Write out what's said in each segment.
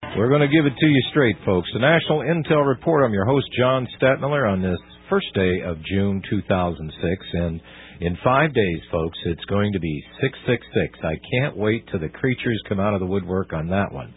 We're going to give it to you straight, folks. The National Intel Report. I'm your host, John Stadtmiller, on this first day of June 2006. And in 5 days, folks, it's going to be 666. I can't wait till the creatures come out of the woodwork on that one.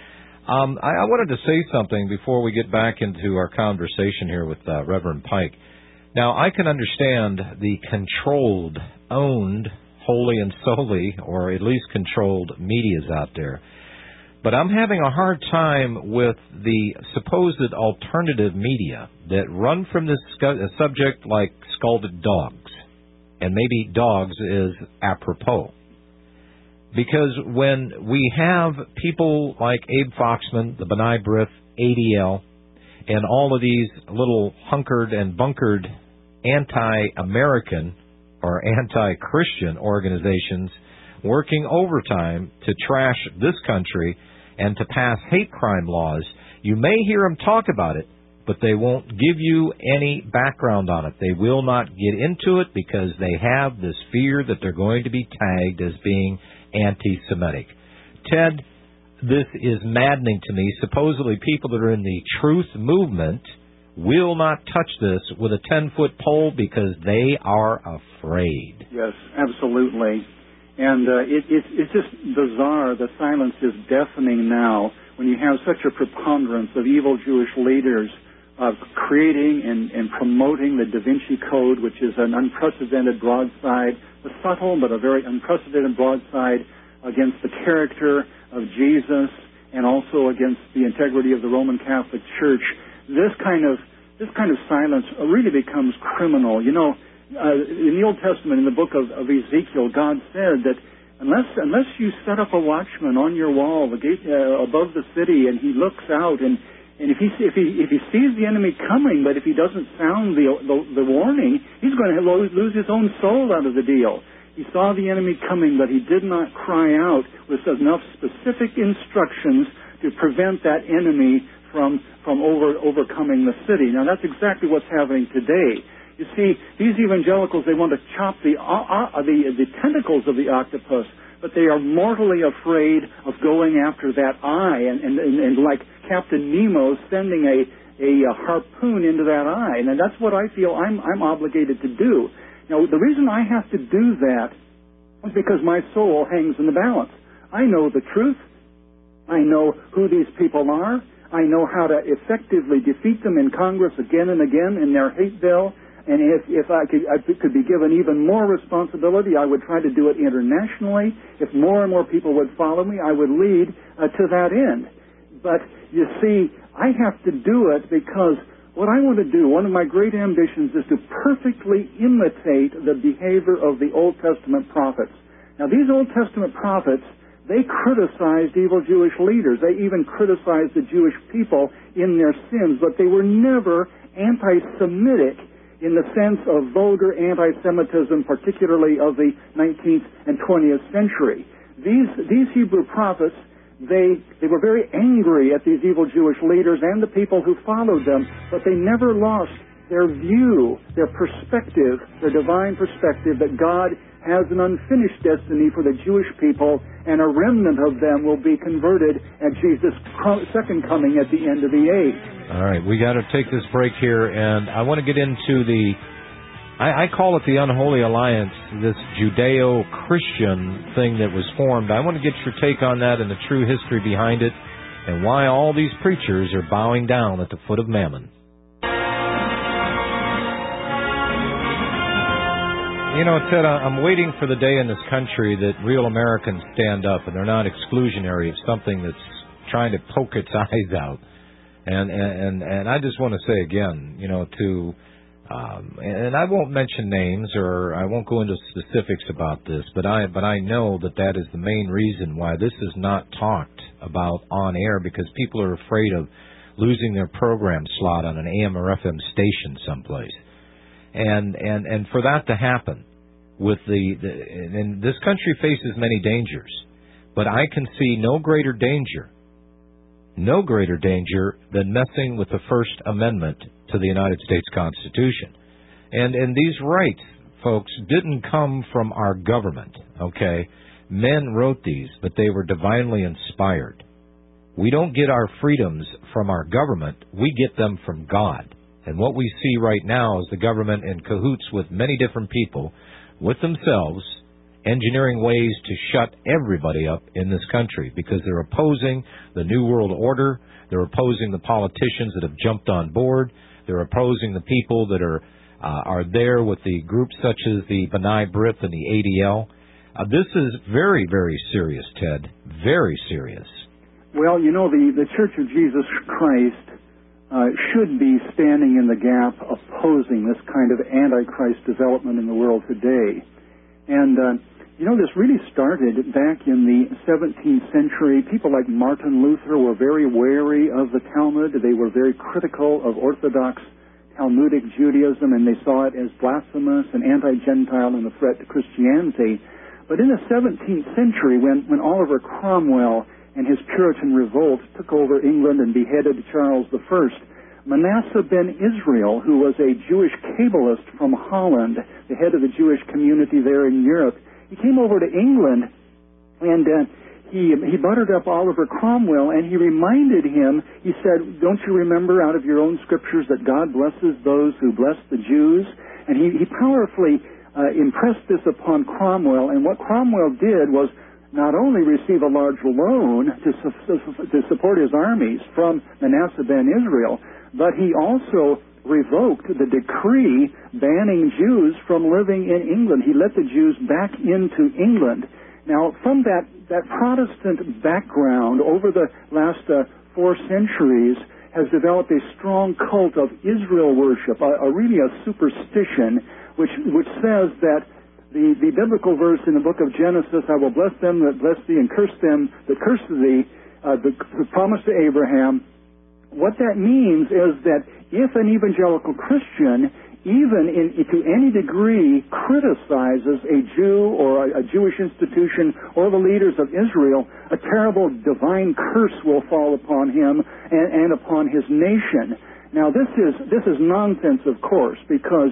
I wanted to say something before we get back into our conversation here with Reverend Pike. Now, I can understand the controlled, owned, wholly and solely, or at least controlled medias out there. But I'm having a hard time with the supposed alternative media that run from this subject like scalded dogs. And maybe dogs is apropos. Because when we have people like Abe Foxman, the B'nai B'rith, ADL, and all of these little hunkered and bunkered anti-American or anti-Christian organizations working overtime to trash this country and to pass hate crime laws, you may hear them talk about it, but they won't give you any background on it. They will not get into it because they have this fear that they're going to be tagged as being anti-Semitic. Ted, this is maddening to me. Supposedly people that are in the truth movement will not touch this with a 10-foot pole because they are afraid. Yes, absolutely. And it's just bizarre. The silence is deafening now when you have such a preponderance of evil Jewish leaders creating and promoting the Da Vinci Code, which is an unprecedented broadside, a subtle but a very unprecedented broadside against the character of Jesus and also against the integrity of the Roman Catholic Church. This kind of silence really becomes criminal. You know, in the Old Testament, in the book of Ezekiel, God said that unless you set up a watchman on your wall, the gate above the city, and he looks out, and if he sees the enemy coming, but if he doesn't sound the warning, he's going to lose his own soul out of the deal. He saw the enemy coming, but he did not cry out with enough specific instructions to prevent that enemy from overcoming the city. Now, that's exactly what's happening today. You see, these evangelicals, they want to chop the tentacles of the octopus, but they are mortally afraid of going after that eye, and like Captain Nemo sending a harpoon into that eye. And that's what I feel I'm obligated to do. Now, the reason I have to do that is because my soul hangs in the balance. I know the truth. I know who these people are. I know how to effectively defeat them in Congress again and again in their hate bill. And if I could be given even more responsibility, I would try to do it internationally. If more and more people would follow me, I would lead to that end. But you see, I have to do it because what I want to do, one of my great ambitions, is to perfectly imitate the behavior of the Old Testament prophets. Now, these Old Testament prophets, they criticized evil Jewish leaders. They even criticized the Jewish people in their sins, but they were never anti-Semitic in the sense of vulgar anti-Semitism, particularly of the 19th and 20th century. These Hebrew prophets, they were very angry at these evil Jewish leaders and the people who followed them, but they never lost their view, their perspective, their divine perspective that God has an unfinished destiny for the Jewish people, and a remnant of them will be converted at Jesus' second coming at the end of the age. All right, we got to take this break here, and I want to get into I call it the Unholy Alliance, this Judeo-Christian thing that was formed. I want to get your take on that and the true history behind it, and why all these preachers are bowing down at the foot of Mammon. You know, Ted, I'm waiting for the day in this country that real Americans stand up and they're not exclusionary of something that's trying to poke its eyes out. And I just want to say again, you know, and I won't mention names or I won't go into specifics about this, but I know that is the main reason why this is not talked about on air, because people are afraid of losing their program slot on an AM or FM station someplace. And for that to happen, with and this country faces many dangers, but I can see no greater danger than messing with the First Amendment to the United States Constitution. And these rights, folks, didn't come from our government, okay? Men wrote these, but they were divinely inspired. We don't get our freedoms from our government. We get them from God. And what we see right now is the government in cahoots with many different people, with themselves, engineering ways to shut everybody up in this country because they're opposing the New World Order. They're opposing the politicians that have jumped on board. They're opposing the people that are there with the groups such as the B'nai B'rith and the ADL. This is very, very serious, Ted. Very serious. Well, you know, the Church of Jesus Christ should be standing in the gap opposing this kind of Antichrist development in the world today. And, you know, this really started back in the 17th century. People like Martin Luther were very wary of the Talmud. They were very critical of Orthodox Talmudic Judaism, and they saw it as blasphemous and anti-Gentile and a threat to Christianity. But in the 17th century, when Oliver Cromwell and his Puritan revolt took over England and beheaded Charles I, Manasseh ben Israel, who was a Jewish cabalist from Holland, the head of the Jewish community there in Europe, he came over to England, and he buttered up Oliver Cromwell, and he reminded him, he said, don't you remember out of your own scriptures that God blesses those who bless the Jews? And he powerfully impressed this upon Cromwell, and what Cromwell did was not only receive a large loan to support his armies from Manasseh ben Israel, but he also revoked the decree banning Jews from living in England. He let the Jews back into England. Now, from that Protestant background, over the last 4 centuries, has developed a strong cult of Israel worship, really a superstition, which says that the biblical verse in the book of Genesis, I will bless them that bless thee and curse them that curse thee, the promise to Abraham. What that means is that if an evangelical Christian, even to any degree, criticizes a Jew or a Jewish institution or the leaders of Israel, a terrible divine curse will fall upon him and upon his nation. Now, this is nonsense, of course, because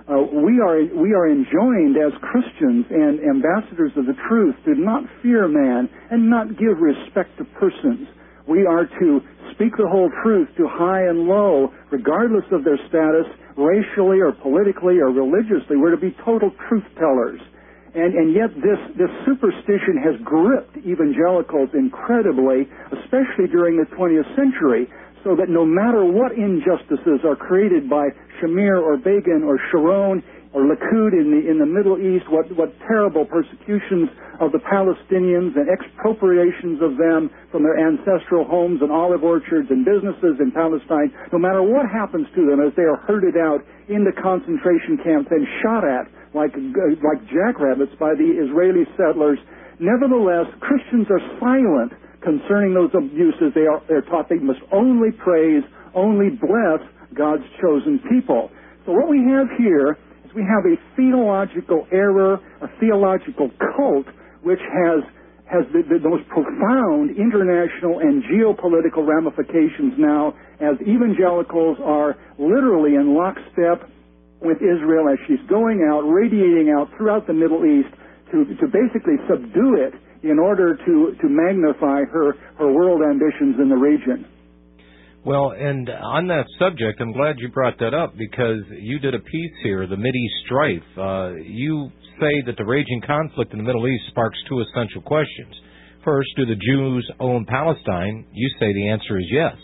we are enjoined as Christians and ambassadors of the truth to not fear man and not give respect to persons. We are to speak the whole truth to high and low, regardless of their status, racially or politically or religiously. We're to be total truth tellers. And yet this superstition has gripped evangelicals incredibly, especially during the 20th century, so that no matter what injustices are created by Shamir or Begin or Sharon or Likud in the Middle East, what terrible persecutions of the Palestinians and expropriations of them from their ancestral homes and olive orchards and businesses in Palestine, no matter what happens to them as they are herded out into concentration camps and shot at like jackrabbits by the Israeli settlers, nevertheless, Christians are silent concerning those abuses. They're taught they must only praise, only bless God's chosen people. So what we have here is we have a theological error, a theological cult, which has the most profound international and geopolitical ramifications now, as evangelicals are literally in lockstep with Israel as she's going out, radiating out throughout the Middle East to basically subdue it in order to magnify her world ambitions in the region. Well, and on that subject, I'm glad you brought that up, because you did a piece here, the Mideast strife. You say that the raging conflict in the Middle East sparks 2 essential questions. First, do the Jews own Palestine? You say the answer is yes.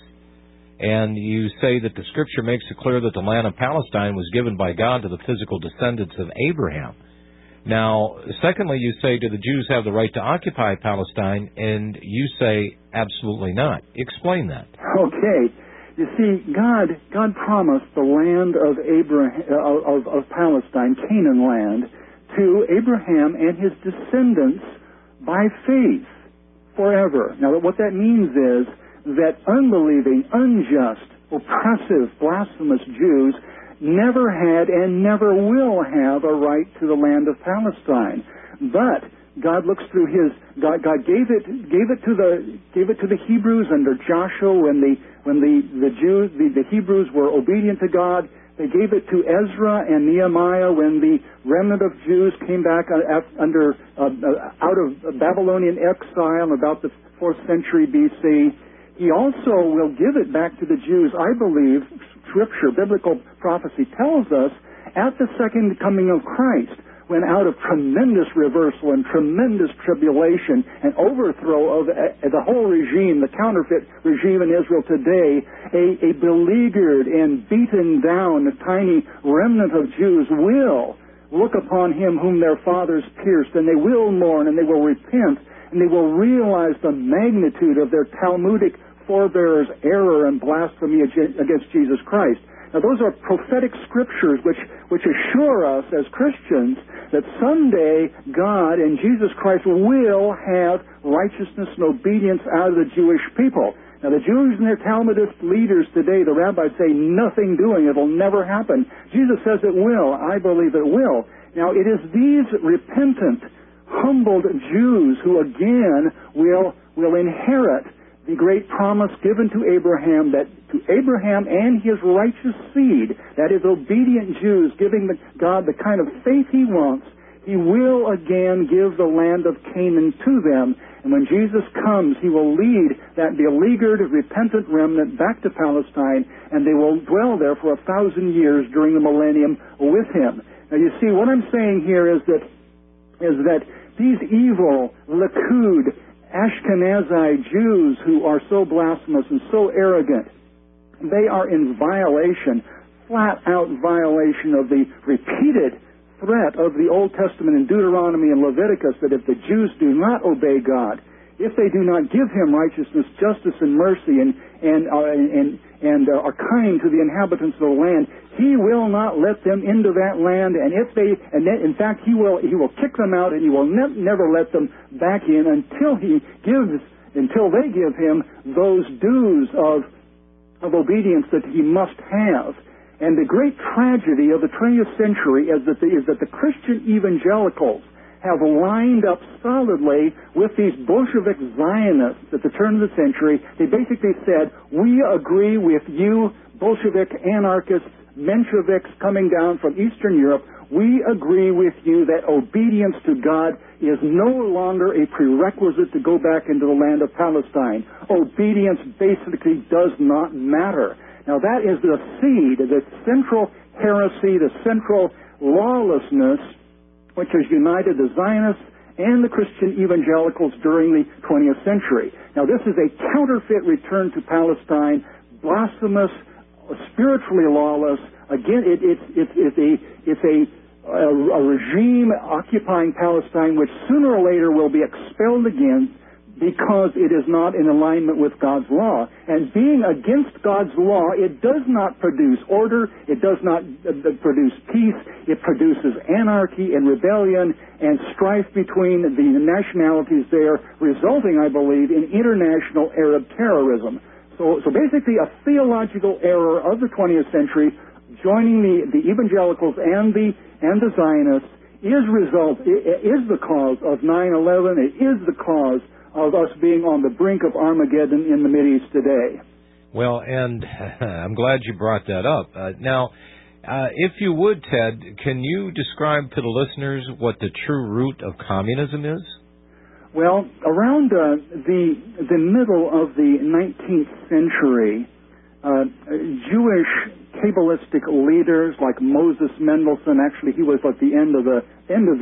And you say that the Scripture makes it clear that the land of Palestine was given by God to the physical descendants of Abraham. Now, secondly, you say, do the Jews have the right to occupy Palestine? And you say, absolutely not. Explain that. Okay. You see, God promised the land of of Palestine, Canaan land, to Abraham and his descendants by faith forever. Now, what that means is that unbelieving, unjust, oppressive, blasphemous Jews never had and never will have a right to the land of Palestine. But God looks through God gave it to the Hebrews under Joshua when the Hebrews were obedient to God. They gave it to Ezra and Nehemiah when the remnant of Jews came back out of Babylonian exile about the 4th century BC. He also will give it back to the Jews, I believe, Scripture, biblical prophecy tells us, at the second coming of Christ, when out of tremendous reversal and tremendous tribulation and overthrow of the whole regime, the counterfeit regime in Israel today, a beleaguered and beaten down tiny remnant of Jews will look upon him whom their fathers pierced, and they will mourn, and they will repent, and they will realize the magnitude of their Talmudic forebears' error and blasphemy against Jesus Christ. Now, those are prophetic scriptures which assure us as Christians that someday God and Jesus Christ will have righteousness and obedience out of the Jewish people. Now, the Jews and their Talmudist leaders today, the rabbis say, nothing doing. It'll never happen. Jesus says it will. I believe it will. Now, it is these repentant, humbled Jews who again will inherit the great promise given to Abraham, that to Abraham and his righteous seed, that is obedient Jews, giving God the kind of faith he wants, he will again give the land of Canaan to them. And when Jesus comes, he will lead that beleaguered, repentant remnant back to Palestine, and they will dwell there for 1,000 years during the millennium with him. Now, you see, what I'm saying here is that these evil, Likud, Ashkenazi Jews who are so blasphemous and so arrogant, they are in violation, flat-out violation of the repeated threat of the Old Testament in Deuteronomy and Leviticus that if the Jews do not obey God, if they do not give him righteousness, justice, and mercy, and are kind to the inhabitants of the land, he will not let them into that land. And in fact, he will kick them out, and he will never let them back in until they give him those dues of obedience that he must have. And the great tragedy of the 20th century is that the Christian evangelicals have lined up solidly with these Bolshevik Zionists at the turn of the century. They basically said, we agree with you, Bolshevik anarchists, Mensheviks coming down from Eastern Europe. We agree with you that obedience to God is no longer a prerequisite to go back into the land of Palestine. Obedience basically does not matter. Now that is the seed, the central heresy, the central lawlessness which has united the Zionists and the Christian evangelicals during the 20th century. Now this is a counterfeit return to Palestine, blasphemous, spiritually lawless. Again, it's a regime occupying Palestine which sooner or later will be expelled again because it is not in alignment with God's law. And being against God's law, it does not produce order, it does not produce peace, it produces anarchy and rebellion and strife between the nationalities there, resulting, I believe, in international Arab terrorism. So basically a theological error of the 20th century, joining the evangelicals and the Zionists, is the cause of 9/11. It is the cause of us being on the brink of Armageddon in the Mideast today. Well, and I'm glad you brought that up. Now, if you would, Ted, can you describe to the listeners what the true root of communism is? Well, around the middle of the 19th century, Jewish Kabbalistic leaders like Moses Mendelssohn, actually he was at the end of the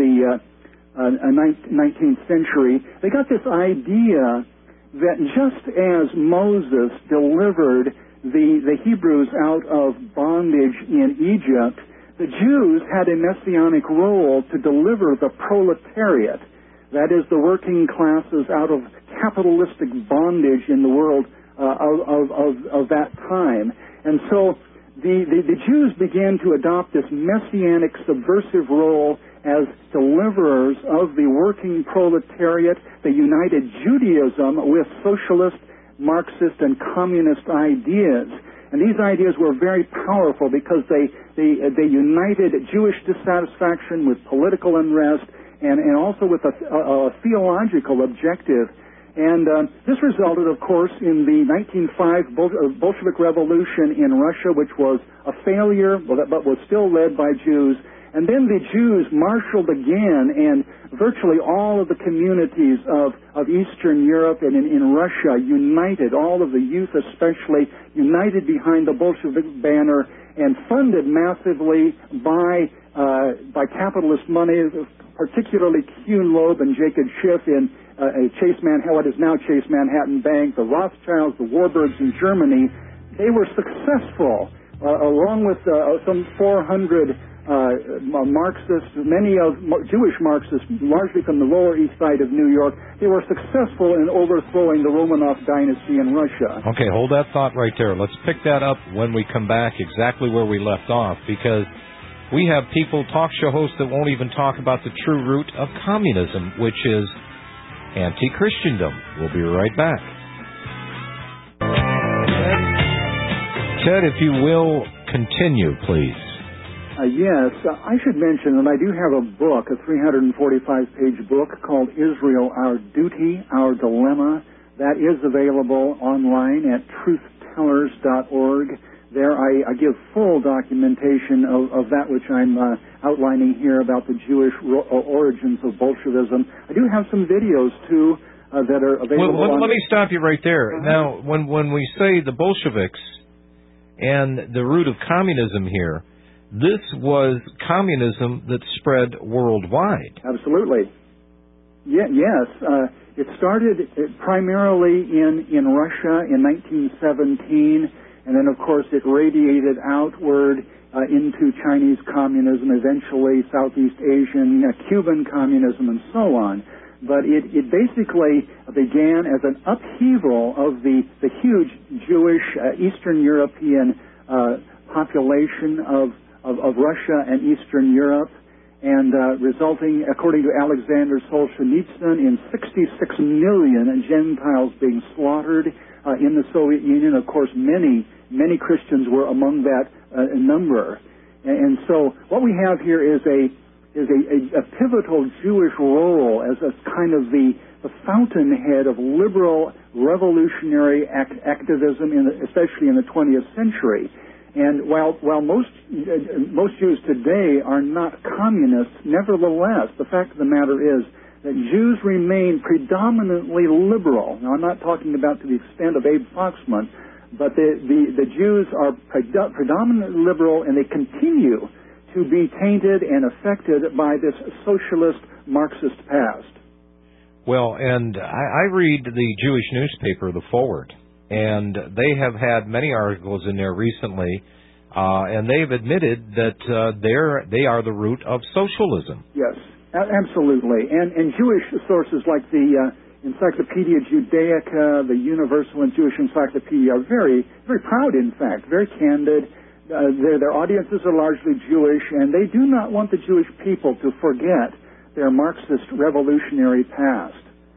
19th century, they got this idea that just as Moses delivered the Hebrews out of bondage in Egypt, the Jews had a messianic role to deliver the proletariat, that is the working classes, out of capitalistic bondage in the world of that time. And so the Jews began to adopt this messianic subversive role as deliverers of the working proletariat. They united Judaism with socialist, Marxist, and communist ideas. And these ideas were very powerful because they united Jewish dissatisfaction with political unrest and also with a theological objective. And this resulted, of course, in the 1905 Bolshevik Revolution in Russia, which was a failure, but was still led by Jews. And then the Jews marshaled again, and virtually all of the communities of Eastern Europe and in Russia united, all of the youth especially, united behind the Bolshevik banner and funded massively by capitalist money, particularly Kuhn Loeb and Jacob Schiff in what is now Chase Manhattan Bank, the Rothschilds, the Warburgs in Germany. They were successful, along with some 400 Marxists, many of Jewish Marxists, largely from the Lower East Side of New York. They were successful in overthrowing the Romanov dynasty in Russia. Okay, hold that thought right there. Let's pick that up when we come back exactly where we left off, because we have people, talk show hosts, that won't even talk about the true root of communism, which is anti-Christendom. We'll be right back. Ted, if you will, continue, please. Yes, I should mention that I do have a book, a 345-page book called Israel, Our Duty, Our Dilemma. That is available online at truthtellers.org. There I give full documentation of that which I'm outlining here about the Jewish origins of Bolshevism. I do have some videos, too, that are available. Well, let me stop you right there. Now, when we say the Bolsheviks and the root of communism here, this was communism that spread worldwide. Absolutely. Yes. It started primarily in Russia in 1917, and then, of course, it radiated outward into Chinese communism, eventually Southeast Asian, Cuban communism, and so on. But it basically began as an upheaval of the huge Jewish Eastern European population of Russia and Eastern Europe, and resulting, according to Alexander Solzhenitsyn, in 66 million Gentiles being slaughtered in the Soviet Union. Of course, many Christians were among that number. And so what we have here is a pivotal Jewish role as a kind of the fountainhead of liberal revolutionary activism, especially in the 20th century. And while most Jews today are not communists, nevertheless, the fact of the matter is that Jews remain predominantly liberal. Now, I'm not talking about to the extent of Abe Foxman, but the Jews are predominantly liberal, and they continue to be tainted and affected by this socialist Marxist past. Well, and I read the Jewish newspaper, The Forward, and they have had many articles in there recently, and they've admitted that they are the root of socialism. Yes, absolutely. And Jewish sources like the Encyclopedia Judaica, the Universal and Jewish Encyclopedia are very, very proud, in fact, very candid. Their audiences are largely Jewish, and they do not want the Jewish people to forget their Marxist revolutionary past.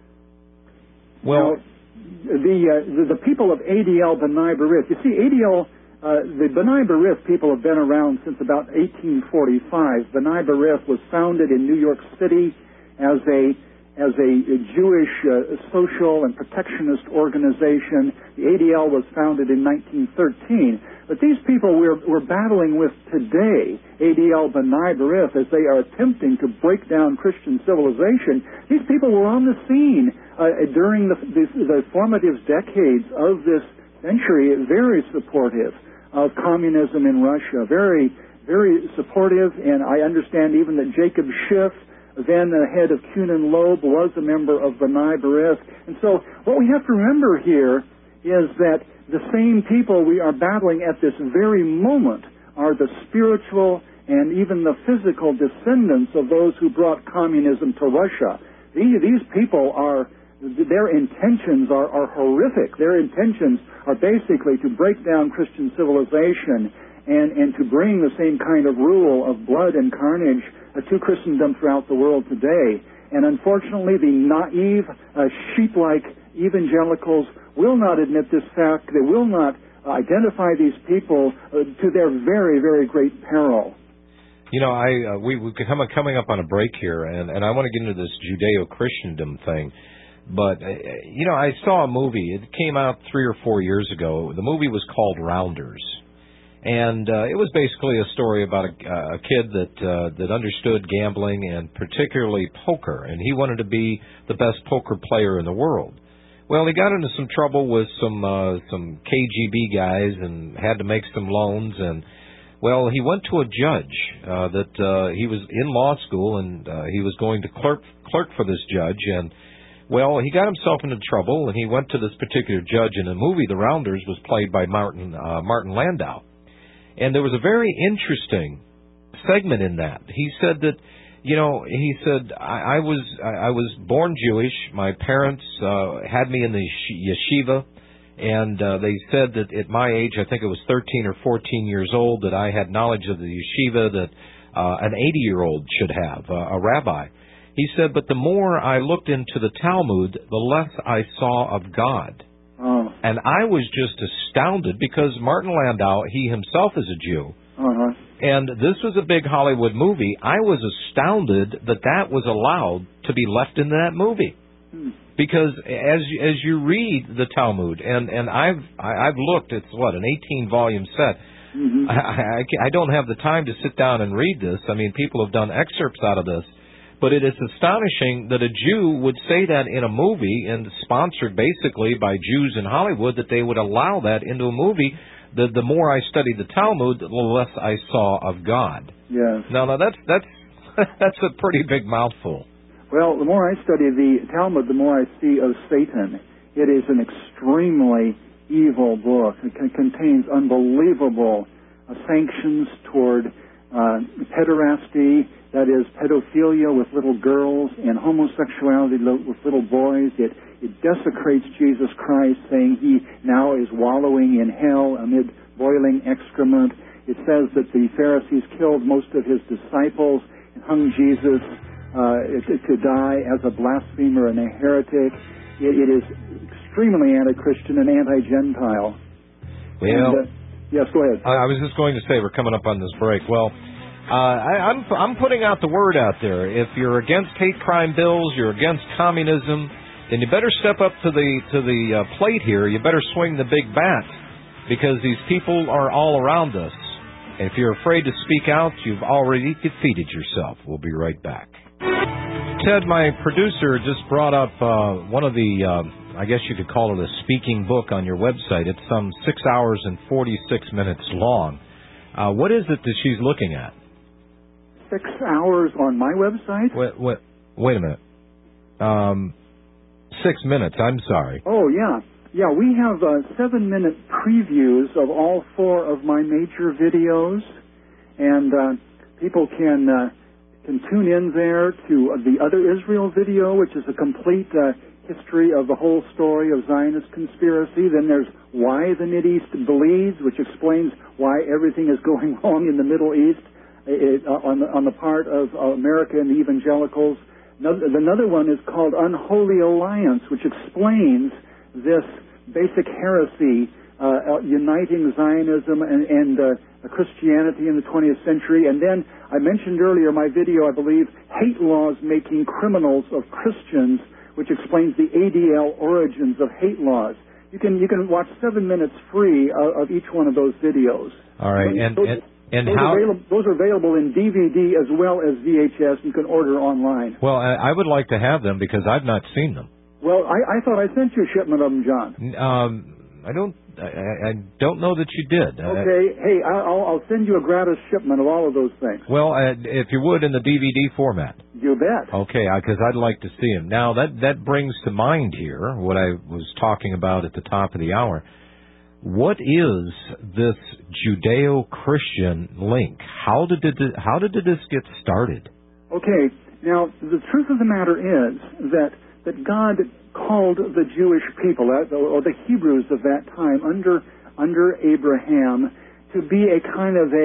Well, now, the people of ADL B'nai B'rith, you see, ADL, the B'nai B'rith people have been around since about 1845. B'nai B'rith was founded in New York City as a Jewish social and protectionist organization. The ADL was founded in 1913. But these people we're battling with today, ADL B'nai B'rith, as they are attempting to break down Christian civilization, these people were on the scene during the formative decades of this century, very supportive of communism in Russia, very, very supportive, and I understand even that Jacob Schiff, then the head of Kuhn and Loeb, was a member of B'nai B'rith. And so what we have to remember here is that the same people we are battling at this very moment are the spiritual and even the physical descendants of those who brought communism to Russia. These people their intentions are horrific. Their intentions are basically to break down Christian civilization and to bring the same kind of rule of blood and carnage to Christendom throughout the world today. And unfortunately, the naive, sheep-like evangelicals will not admit this fact. They will not identify these people to their very, very great peril. You know, we're coming up on a break here, and I want to get into this Judeo-Christendom thing. But, you know, I saw a movie. It came out 3 or 4 years ago. The movie was called Rounders. And it was basically a story about a kid that understood gambling and particularly poker, and he wanted to be the best poker player in the world. Well, he got into some trouble with some KGB guys and had to make some loans, and well, he went to a judge that he was in law school, and he was going to clerk for this judge, and well, he got himself into trouble, and he went to this particular judge. In the movie, The Rounders was played by Martin Landau. And there was a very interesting segment in that. He said that, I was born Jewish. My parents had me in the yeshiva, and they said that at my age, I think it was 13 or 14 years old, that I had knowledge of the yeshiva that an 80-year-old should have, a rabbi. He said, but the more I looked into the Talmud, the less I saw of God. Oh. And I was just astounded because Martin Landau, he himself is a Jew, and this was a big Hollywood movie. I was astounded that was allowed to be left in that movie. Because as you read the Talmud, and I've looked, it's an 18-volume set. Mm-hmm. I don't have the time to sit down and read this. I mean, people have done excerpts out of this. But it is astonishing that a Jew would say that in a movie, and sponsored basically by Jews in Hollywood, that they would allow that into a movie. The more I studied the Talmud, the less I saw of God. Yes. Now that's that's a pretty big mouthful. Well, the more I study the Talmud, the more I see of Satan. It is an extremely evil book. It contains unbelievable sanctions toward pederasty, that is, pedophilia with little girls, and homosexuality with little boys. It desecrates Jesus Christ, saying he now is wallowing in hell amid boiling excrement. It says that the Pharisees killed most of his disciples and hung Jesus to die as a blasphemer and a heretic. It is extremely anti-Christian and anti-Gentile. Well, yes, go ahead. I was just going to say, we're coming up on this break. Well, I'm putting out the word out there. If you're against hate crime bills, you're against communism, then you better step up to the plate here. You better swing the big bat, because these people are all around us. If you're afraid to speak out, you've already defeated yourself. We'll be right back. Ted, my producer, just brought up one of the, I guess you could call it a speaking book on your website. It's some 6 hours and 46 minutes long. What is it that she's looking at? 6 hours on my website? Wait a minute. 6 minutes, I'm sorry. Oh, yeah. Yeah, we have 7-minute previews of all 4 of my major videos, and people can tune in there to the Other Israel video, which is a complete history of the whole story of Zionist conspiracy. Then there's Why the Mideast Bleeds, which explains why everything is going wrong in the Middle East on the part of America and the evangelicals. Another one is called Unholy Alliance, which explains this basic heresy uniting Zionism and Christianity in the 20th century. And then I mentioned earlier my video, I believe, Hate Laws Making Criminals of Christians, which explains the ADL origins of hate laws. You can watch 7 minutes free of each one of those videos. All right, those are available in DVD as well as VHS. You can order online. Well, I would like to have them because I've not seen them. Well, I thought I sent you a shipment of them, John. I don't know that you did. Okay. Hey, I'll send you a gratis shipment of all of those things. Well, if you would, in the DVD format. You bet. Okay, because I'd like to see them. Now, that brings to mind here what I was talking about at the top of the hour. What is this Judeo-Christian link? How did this get started? Okay. Now, the truth of the matter is that God called the Jewish people, or the Hebrews of that time, under Abraham, to be a kind of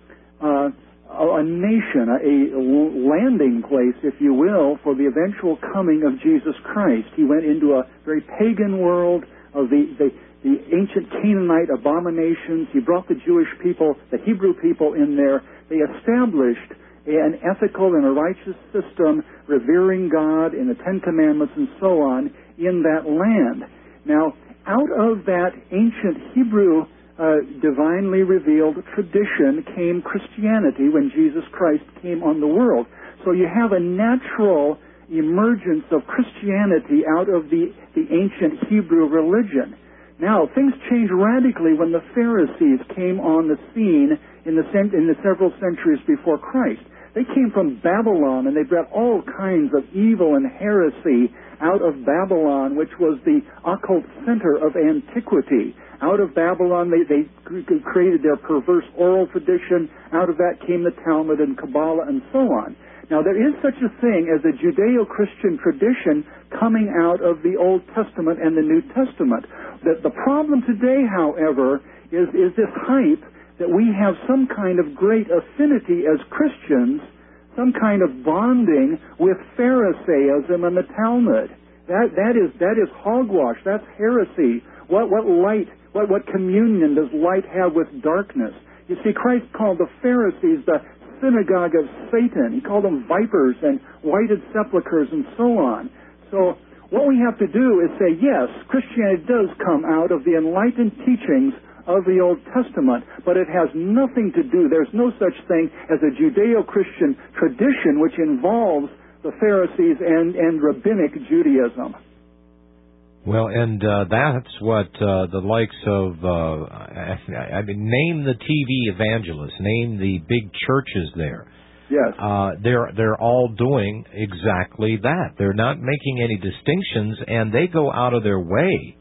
a nation, a landing place, if you will, for the eventual coming of Jesus Christ. He went into a very pagan world of the ancient Canaanite abominations. He brought the Jewish people, the Hebrew people, in there. They established an ethical and a righteous system, revering God in the Ten Commandments and so on, in that land. Now, out of that ancient Hebrew divinely revealed tradition came Christianity when Jesus Christ came on the world. So you have a natural emergence of Christianity out of the ancient Hebrew religion. Now, things changed radically when the Pharisees came on the scene in the several centuries before Christ. They came from Babylon, and they brought all kinds of evil and heresy out of Babylon, which was the occult center of antiquity. Out of Babylon, they created their perverse oral tradition. Out of that came the Talmud and Kabbalah and so on. Now, there is such a thing as a Judeo-Christian tradition coming out of the Old Testament and the New Testament. The problem today, however, is this hype that we have some kind of great affinity as Christians, some kind of bonding with Pharisaism and the Talmud. That is hogwash. That's heresy. What communion does light have with darkness? You see, Christ called the Pharisees the synagogue of Satan. He called them vipers and whited sepulchres and so on. So what we have to do is say, yes, Christianity does come out of the enlightened teachings of the Old Testament, but it has nothing to do, there's no such thing as a Judeo-Christian tradition which involves the Pharisees and rabbinic Judaism. Well, and that's what the likes of, name the TV evangelists, name the big churches there. Yes. They're all doing exactly that. They're not making any distinctions, and they go out of their way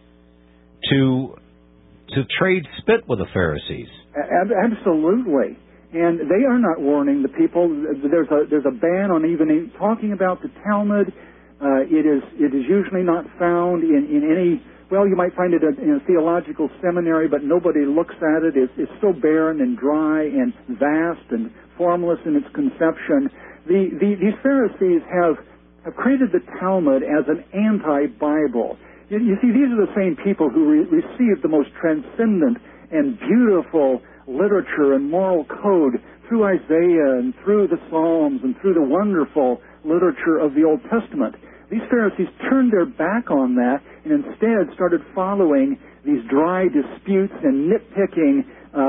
to trade spit with the Pharisees. Absolutely. And they are not warning the people. There's a ban on even talking about the Talmud. It is usually not found in any, well, you might find it in a theological seminary, but nobody looks at it. It's so barren and dry and vast and formless in its conception. These Pharisees have created the Talmud as an anti-Bible. You see, these are the same people who received the most transcendent and beautiful literature and moral code through Isaiah and through the Psalms and through the wonderful literature of the Old Testament. These Pharisees turned their back on that and instead started following these dry disputes and nitpicking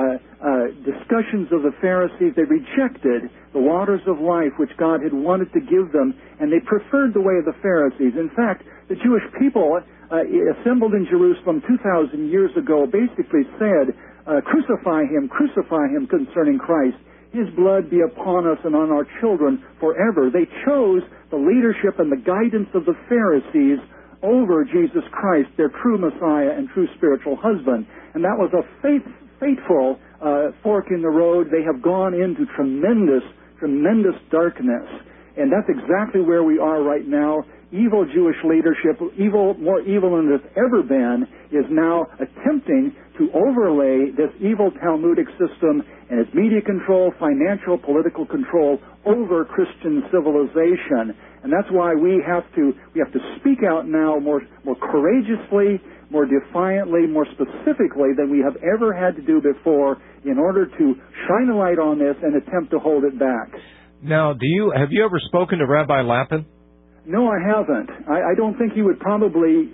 discussions of the Pharisees. They rejected the waters of life which God had wanted to give them, and they preferred the way of the Pharisees. In fact, the Jewish people assembled in Jerusalem 2,000 years ago basically said, crucify him concerning Christ. His blood be upon us and on our children forever. They chose the leadership and the guidance of the Pharisees over Jesus Christ, their true Messiah and true spiritual husband. And that was a fateful fork in the road. They have gone into tremendous darkness. And that's exactly where we are right now. Evil Jewish leadership, more evil than it's ever been, is now attempting to overlay this evil Talmudic system and its media control, financial, political control over Christian civilization. And that's why we have to speak out now more courageously, more defiantly, more specifically than we have ever had to do before in order to shine a light on this and attempt to hold it back. Now, have you ever spoken to Rabbi Lapin? No, I haven't. I don't think he would probably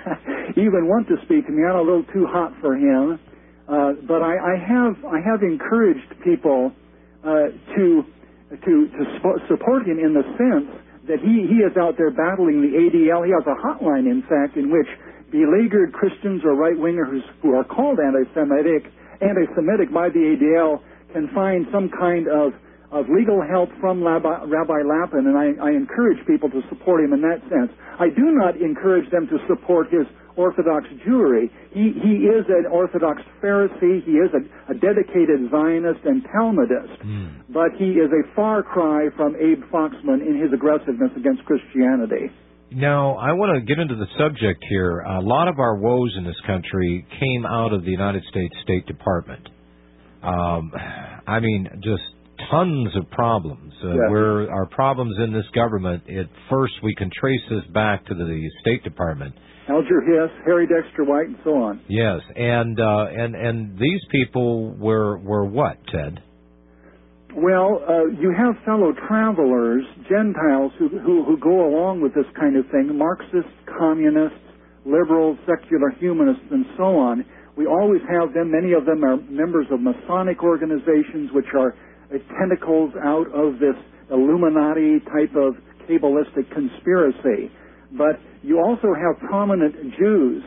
even want to speak to me. I'm a little too hot for him. But I have encouraged people to support him in the sense that he is out there battling the ADL. He has a hotline, in fact, in which beleaguered Christians or right-wingers who are called anti-Semitic by the ADL can find some kind of legal help from Rabbi Lapin, and I encourage people to support him in that sense. I do not encourage them to support his Orthodox Jewry. He is an Orthodox Pharisee. He is a dedicated Zionist and Talmudist. But he is a far cry from Abe Foxman in his aggressiveness against Christianity. Now, I want to get into the subject here. A lot of our woes in this country came out of the United States State Department. Just tons of problems. Where our problems in this government, at first we can trace this back to the State Department. Alger Hiss, Harry Dexter White, and so on. Yes, and these people were what, Ted? Well, you have fellow travelers, Gentiles, who go along with this kind of thing, Marxists, communists, liberals, secular humanists, and so on. We always have them. Many of them are members of Masonic organizations, which are tentacles out of this Illuminati type of Kabbalistic conspiracy. But you also have prominent Jews,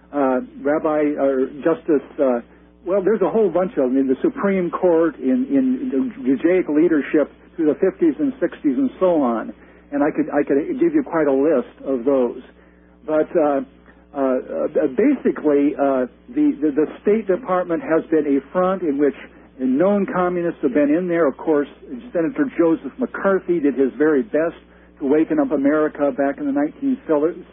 there's a whole bunch of them in the Supreme Court, in the Judaic leadership through the 50s and 60s and so on. And I could give you quite a list of those. But basically, the State Department has been a front in which known communists have been in there. Of course, Senator Joseph McCarthy did his very best to waken up America back in the 1950s.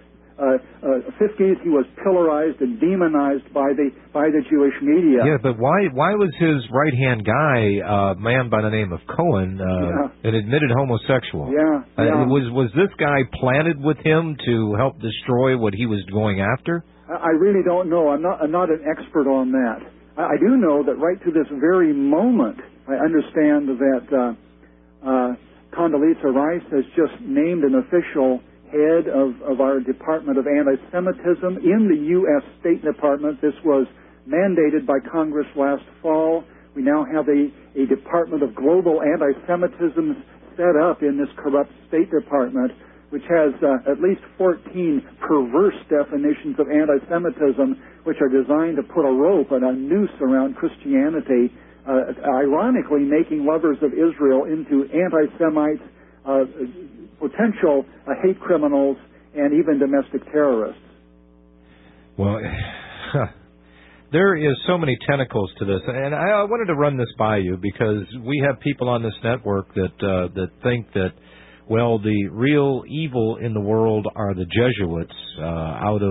He was pillarized and demonized by the Jewish media. Yeah, but why was his right-hand guy, a man by the name of Cohen, an admitted homosexual? Yeah. Was this guy planted with him to help destroy what he was going after? I really don't know. I'm not an expert on that. I do know that right to this very moment, I understand that Condoleezza Rice has just named an official head of our Department of Anti-Semitism in the U.S. State Department. This was mandated by Congress last fall. We now have a Department of Global Anti-Semitism set up in this corrupt State Department, which has at least 14 perverse definitions of anti-Semitism, which are designed to put a rope and a noose around Christianity, ironically making lovers of Israel into anti-Semites, potential hate criminals, and even domestic terrorists. Well, there is so many tentacles to this, and I wanted to run this by you because we have people on this network that think that, well, the real evil in the world are the Jesuits out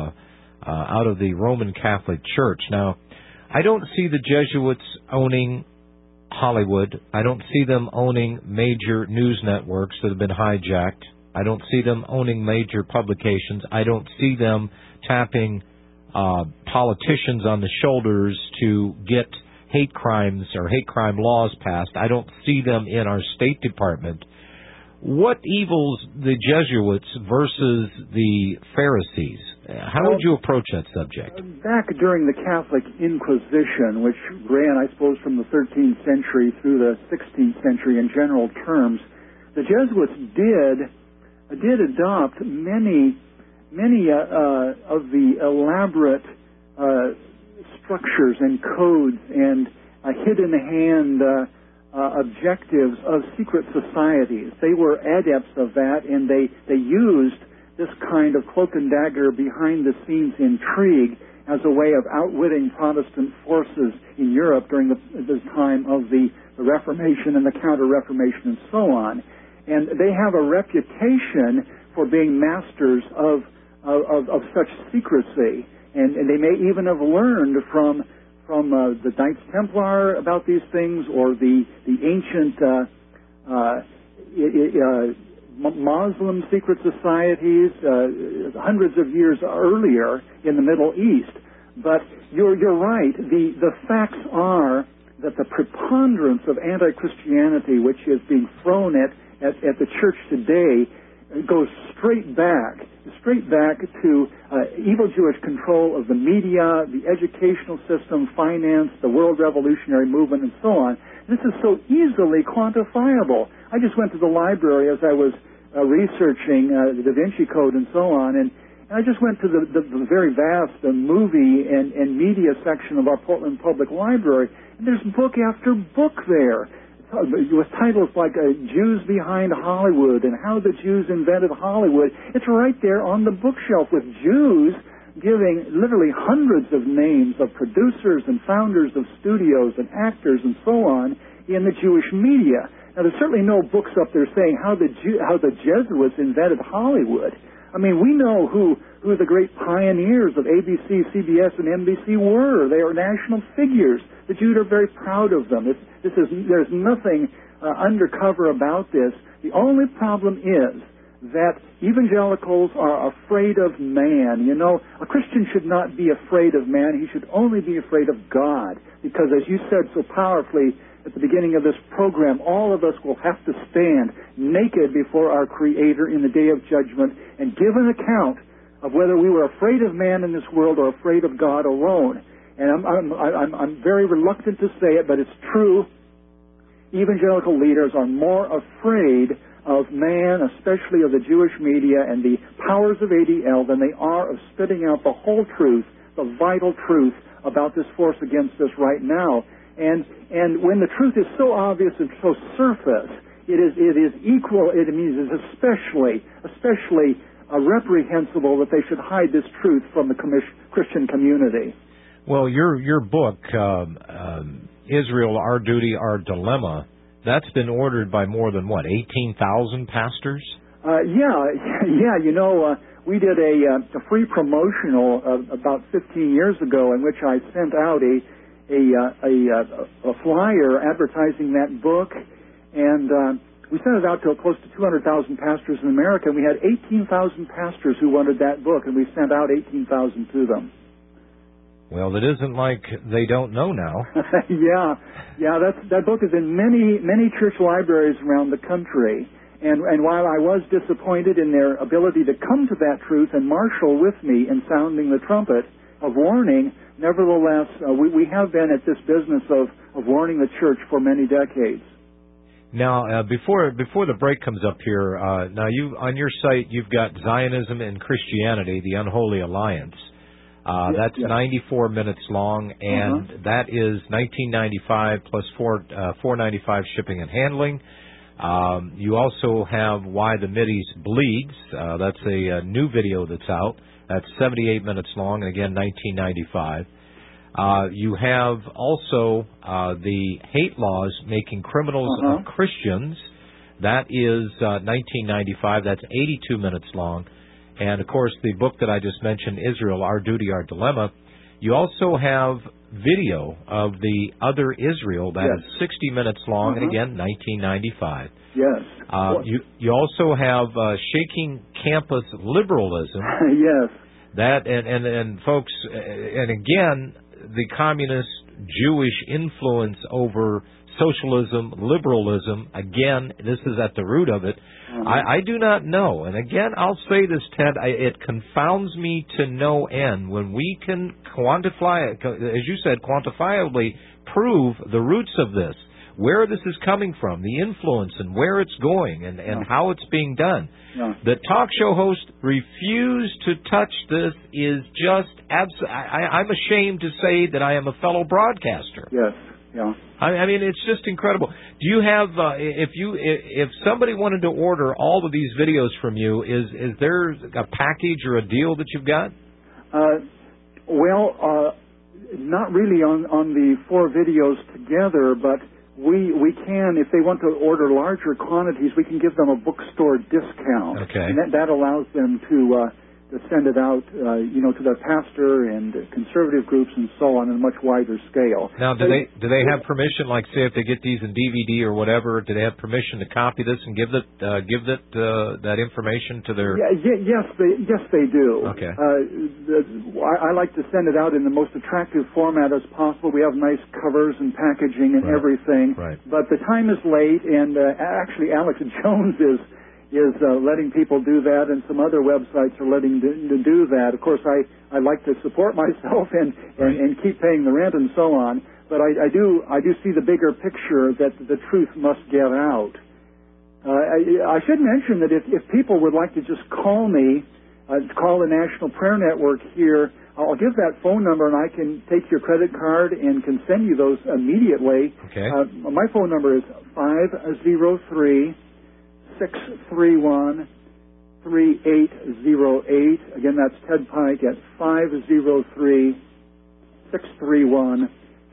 of the Roman Catholic Church. Now, I don't see the Jesuits owning Hollywood. I don't see them owning major news networks that have been hijacked. I don't see them owning major publications. I don't see them tapping politicians on the shoulders to get hate crimes or hate crime laws passed. I don't see them in our State Department. What evils the Jesuits versus the Pharisees? How would you approach that subject? Back during the Catholic Inquisition, which ran, I suppose, from the 13th century through the 16th century in general terms, the Jesuits did adopt many of the elaborate structures and codes and hidden-hand objectives of secret societies. They were adepts of that, and they used this kind of cloak and dagger behind-the-scenes intrigue as a way of outwitting Protestant forces in Europe during the time of the Reformation and the Counter-Reformation and so on. And they have a reputation for being masters of such secrecy, and they may even have learned from the Knights Templar about these things, or the ancient Muslim secret societies hundreds of years earlier in the Middle East. But you're right. The facts are that the preponderance of anti-Christianity, which is being thrown at the church today, goes straight back to evil Jewish control of the media, the educational system, finance, the world revolutionary movement, and so on. This is so easily quantifiable. I just went to the library as I was researching the Da Vinci Code and so on, and I just went to the very vast movie and media section of our Portland Public Library, and there's book after book there with titles like Jews Behind Hollywood and How the Jews Invented Hollywood. It's right there on the bookshelf with Jews giving literally hundreds of names of producers and founders of studios and actors and so on in the Jewish media. Now, there's certainly no books up there saying how the Jesuits invented Hollywood. I mean, we know who the great pioneers of ABC, CBS, and NBC were. They are national figures. The Jews are very proud of them. There's nothing undercover about this. The only problem is that evangelicals are afraid of man. You know, a Christian should not be afraid of man. He should only be afraid of God. Because, as you said so powerfully at the beginning of this program, all of us will have to stand naked before our Creator in the day of judgment and give an account of whether we were afraid of man in this world or afraid of God alone. and I'm very reluctant to say it, but it's true. Evangelical leaders are more afraid of man, especially of the Jewish media and the powers of ADL, than they are of spitting out the whole truth, the vital truth about this force against us right now. And when the truth is so obvious and so surface, it is equal. It means it's especially reprehensible that they should hide this truth from the Christian community. Well, your book, Israel, Our Duty, Our Dilemma, that's been ordered by more than, 18,000 pastors? Yeah. You know, we did a free promotional about 15 years ago in which I sent out a flyer advertising that book, and we sent it out to close to 200,000 pastors in America, and we had 18,000 pastors who wanted that book, and we sent out 18,000 to them. Well, it isn't like they don't know now. Yeah. That book is in many church libraries around the country. And while I was disappointed in their ability to come to that truth and marshal with me in sounding the trumpet of warning, nevertheless, we have been at this business of warning the church for many decades. Now, before the break comes up here, now you on your site you've got Zionism and Christianity, the Unholy Alliance. That's 94 minutes long, and that is $19.95 plus $4.95 shipping and handling. You also have Why the Mideast Bleeds. That's a new video that's out. That's 78 minutes long, and again, $19.95. You have also the Hate Laws Making Criminals of Christians. That is $19.95. That's 82 minutes long. And, of course, the book that I just mentioned, Israel, Our Duty, Our Dilemma. You also have video of the Other Israel. That is 60 minutes long, and again, $19.95. Yes. You also have Shaking Campus Liberalism. Yes. That, and folks, and again, the communist Jewish influence over socialism, liberalism, again, this is at the root of it. I do not know. And again, I'll say this, Ted, it confounds me to no end when we can quantify, as you said, quantifiably prove the roots of this, where this is coming from, the influence and where it's going and how it's being done. The talk show host refused to touch this is just I'm ashamed to say that I am a fellow broadcaster. Yes. Yeah. I mean, it's just incredible. Do you have, if somebody wanted to order all of these videos from you, is there a package or a deal that you've got? Well, not really on the 4 videos together, but we can, if they want to order larger quantities, we can give them a bookstore discount. Okay. And that allows them to send it out, to their pastor and conservative groups and so on a much wider scale. Now, do they have permission? Like, say, if they get these in DVD or whatever, do they have permission to copy this and give that information to their? Yes, they do. Okay. I like to send it out in the most attractive format as possible. We have nice covers and packaging and everything. Right. But the time is late, and actually, Alex Jones is letting people do that, and some other websites are letting to do that. Of course, I like to support myself and keep paying the rent and so on. But I do see the bigger picture that the truth must get out. I should mention that if people would like to just call me, call the National Prayer Network here, I'll give that phone number and I can take your credit card and can send you those immediately. Okay. My phone number is 503-631-3808. Again, that's Ted Pike at 503-631-3808.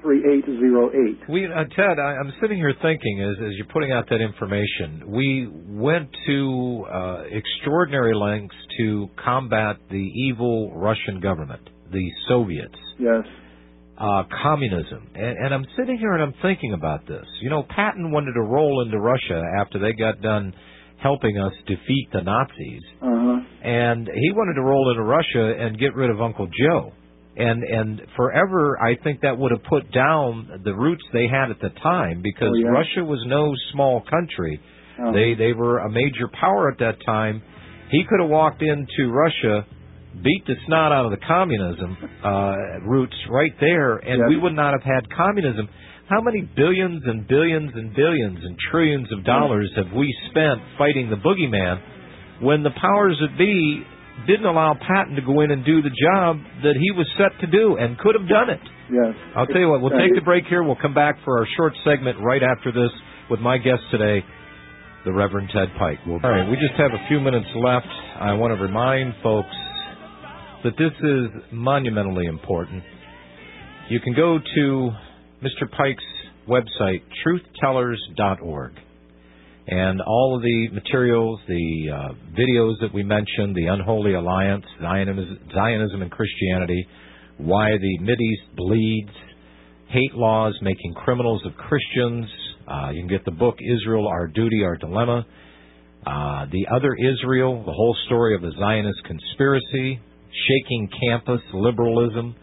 Ted, I'm sitting here thinking, as you're putting out that information, we went to extraordinary lengths to combat the evil Russian government, the Soviets. Yes. Communism. And I'm sitting here and I'm thinking about this. Patton wanted to roll into Russia after they got done helping us defeat the Nazis. And he wanted to roll into Russia and get rid of Uncle Joe. And forever, I think that would have put down the roots they had at the time, because Russia was no small country. They were a major power at that time. He could have walked into Russia, beat the snot out of the communism roots right there, and Yes. we would not have had communism. How many billions and billions and billions and trillions of dollars have we spent fighting the boogeyman when the powers that be didn't allow Patton to go in and do the job that he was set to do and could have done it? Yes. I'll tell you what, we'll take the break here. We'll come back for our short segment right after this with my guest today, the Reverend Ted Pike. All right, we just have a few minutes left. I want to remind folks that this is monumentally important. You can go to Mr. Pike's website, truthtellers.org, and all of the materials, the videos that we mentioned, the Unholy Alliance, Zionism and Christianity, why the Mideast bleeds, hate laws making criminals of Christians. You can get the book, Israel, Our Duty, Our Dilemma, The Other Israel, the whole story of the Zionist conspiracy, shaking campus liberalism,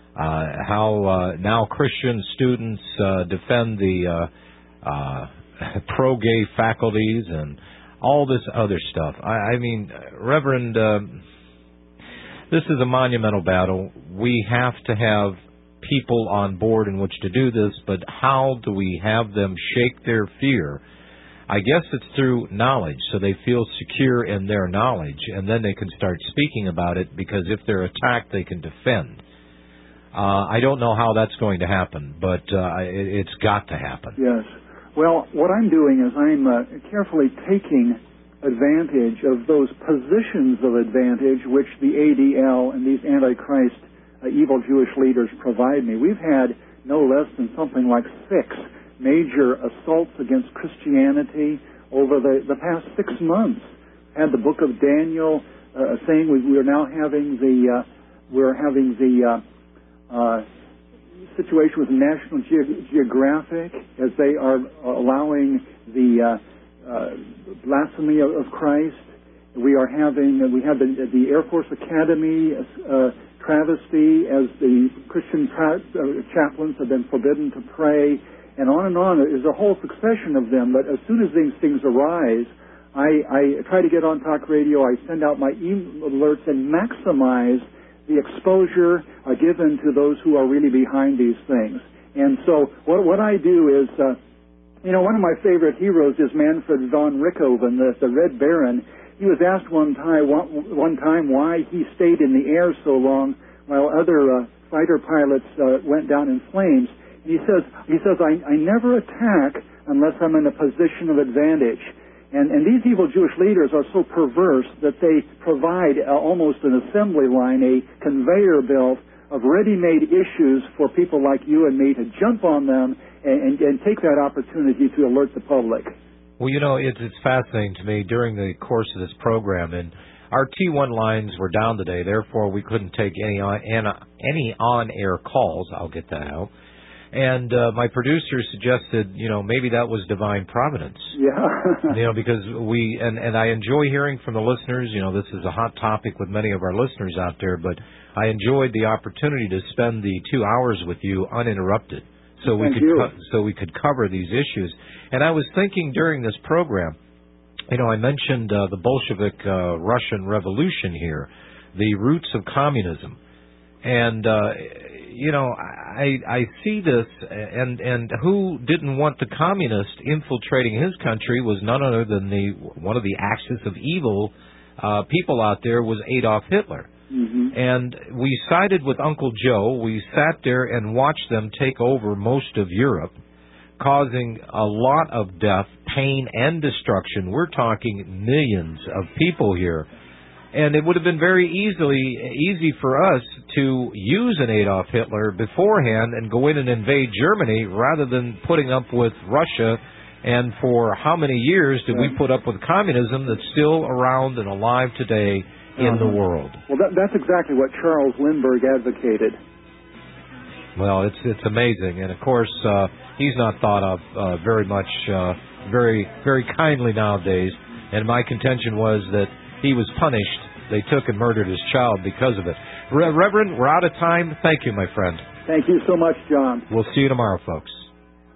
how now Christian students defend the pro-gay faculties and all this other stuff. I mean, Reverend, this is a monumental battle. We have to have people on board in which to do this, but how do we have them shake their fear? I guess it's through knowledge, so they feel secure in their knowledge, and then they can start speaking about it, because if they're attacked, they can defend. I don't know how that's going to happen, but it's got to happen. Yes. Well, what I'm doing is I'm carefully taking advantage of those positions of advantage which the ADL and these Antichrist evil Jewish leaders provide me. We've had no less than something like 6 major assaults against Christianity over the past 6 months. Had the book of Daniel saying we are now having the situation with National Geographic as they are allowing the blasphemy of Christ. We had the Air Force Academy travesty as the Christian chaplains have been forbidden to pray, and on. There's a whole succession of them, but as soon as these things arise, I try to get on talk radio, I send out my email alerts and maximize the exposure given to those who are really behind these things. And so what I do is, one of my favorite heroes is Manfred von Richthofen, the Red Baron. He was asked one time why he stayed in the air so long while other fighter pilots went down in flames. And he says, I never attack unless I'm in a position of advantage. And these evil Jewish leaders are so perverse that they provide almost an assembly line, a conveyor belt of ready-made issues for people like you and me to jump on them and take that opportunity to alert the public. Well, it's fascinating to me during the course of this program, and our T1 lines were down today, therefore we couldn't take any on-air calls. I'll get that out. And my producer suggested, maybe that was divine providence. Yeah. Because and I enjoy hearing from the listeners. This is a hot topic with many of our listeners out there, but I enjoyed the opportunity to spend the 2 hours with you uninterrupted, so we could cover these issues. And I was thinking during this program, I mentioned the Bolshevik Russian Revolution here, the roots of communism, and I see this, and who didn't want the communist infiltrating his country was none other than one of the axis of evil people out there was Adolf Hitler. Mm-hmm. And we sided with Uncle Joe. We sat there and watched them take over most of Europe, causing a lot of death, pain, and destruction. We're talking millions of people here. And it would have been very easy for us to use an Adolf Hitler beforehand and go in and invade Germany rather than putting up with Russia. And for how many years did we put up with communism that's still around and alive today in the world? Well, that's exactly what Charles Lindbergh advocated. Well, it's amazing. And, of course, he's not thought of very much, very, very kindly nowadays. And my contention was that he was punished. They took and murdered his child because of it. Reverend, we're out of time. Thank you, my friend. Thank you so much, John. We'll see you tomorrow, folks.